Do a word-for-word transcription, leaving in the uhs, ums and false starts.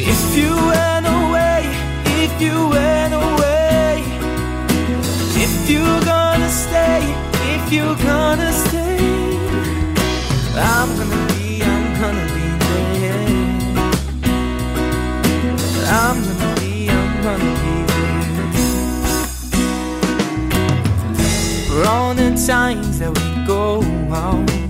If you went away, if you went away, if you're gonna stay, if you're gonna stay, I'm gonna be, I'm gonna be there. I'm gonna be, I'm gonna be there. For all the times that we go out,